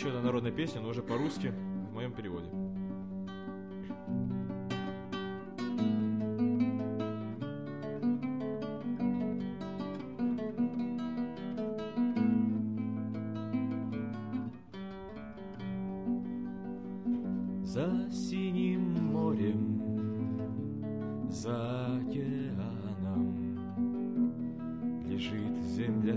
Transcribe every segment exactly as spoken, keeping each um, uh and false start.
Еще одна народная песня, но уже по-русски, в моем переводе. За синим морем, за океаном лежит земля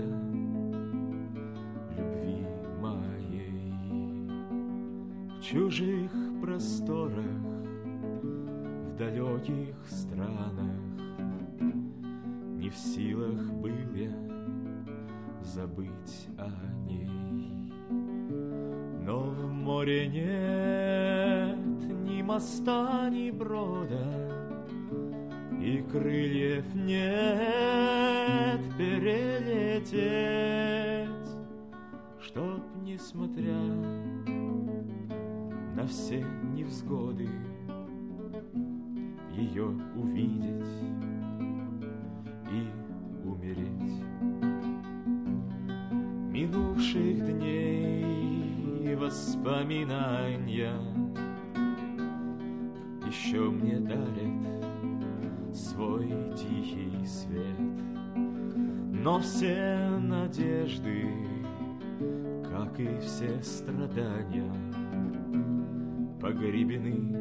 любви моей. В чужих просторах, в далеких странах не в силах был я забыть о ней. Но в море нет ни моста, ни брода, и крыльев нет перелететь, чтоб, несмотря на все невзгоды, ее увидеть и умереть. Минувших дней воспоминания еще мне дарят свой тихий свет, но все надежды, как и все страдания, погребены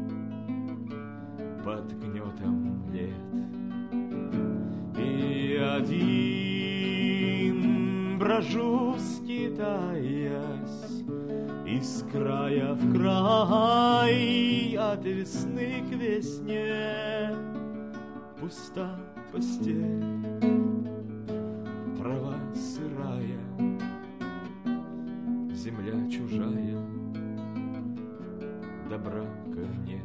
под гнетом лет. И один брожу, скитаясь из края в край, от весны к весне. Пуста постель, трава сырая, земля чужая, добра ко мне.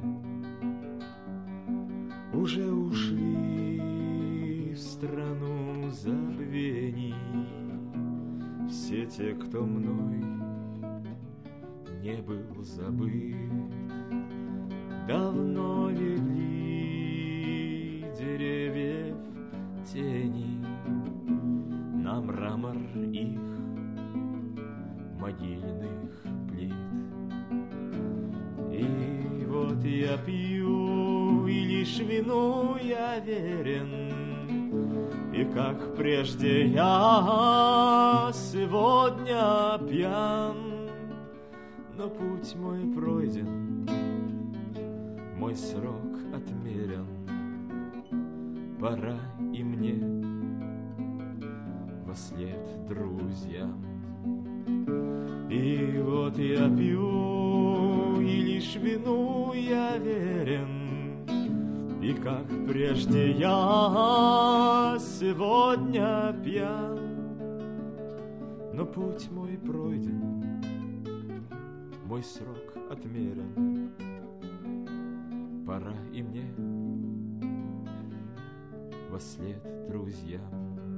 Уже ушли в страну забвений все те, кто мной не был забыт. Давно легли деревьев тени на мрамор их могильных плит. И вот я пью, и лишь вину я верен, и как прежде я сегодня пьян. Но путь мой пройден, мой срок отмерен, пора и мне вослед друзьям. И вот я пью, и лишь вину я верен, и как прежде я сегодня пьян. Но путь мой пройден, мой срок отмерен, пора и мне вослед друзьям.